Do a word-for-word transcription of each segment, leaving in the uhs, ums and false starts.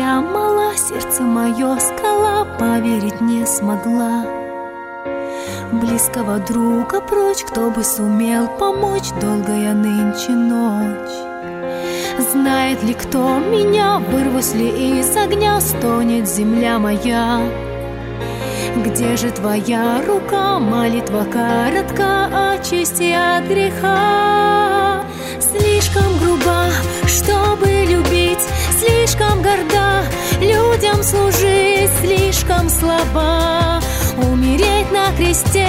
я мала, сердце мое скала, поверить не смогла. Близкого друга прочь, кто бы сумел помочь, долгая нынче ночь. Знает ли кто меня, вырвусь ли из огня, стонет земля моя. Где же твоя рука, молитва коротка, очисти от греха? Слишком груба, чтобы любить, слишком горда, людям служить, слишком слаба, умереть на кресте.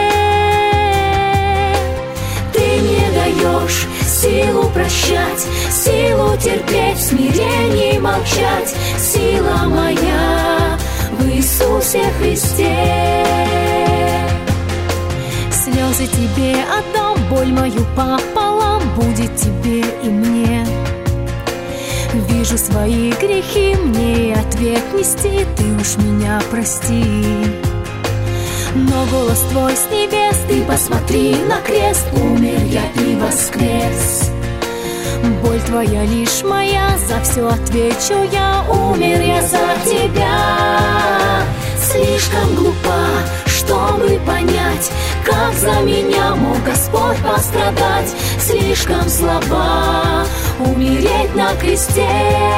Ты не даешь силу прощать, силу терпеть, в смирении молчать, сила моя в Иисусе Христе. Слезы тебе отдам, боль мою пополам, будет тебе и мне. Вижу свои грехи, мне ответ нести, ты уж меня прости. Но голос твой с небес, ты посмотри на крест, умер я и воскрес. Боль твоя лишь моя, за все отвечу я, умер я за тебя. Слишком глупа, чтобы понять, как за меня мог Господь пострадать. Слишком слаба, умереть на кресте.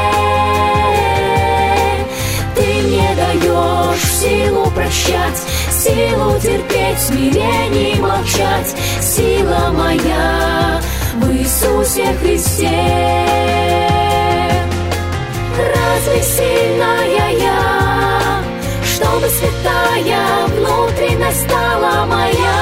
Ты мне даешь силу прощать, силу терпеть, в смирении молчать, сила моя в Иисусе Христе. Разве сильная я, чтобы святая внутренность стала моя?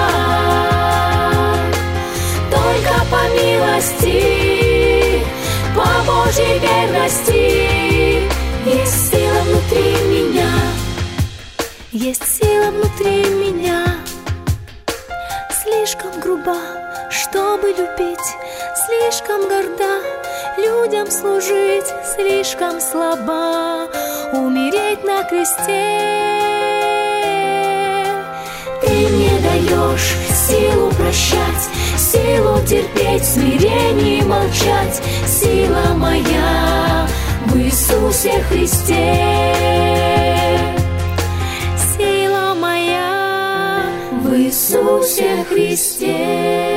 Только по милости, по Божьей верности есть сила внутри меня, есть сила внутри меня. Слишком груба, чтобы любить, слишком горда, людям служить, слишком слаба, умереть на кресте. Ты мне даешь силу прощать, силу терпеть, в смирении молчать, сила моя в Иисусе Христе. Сила моя в Иисусе Христе.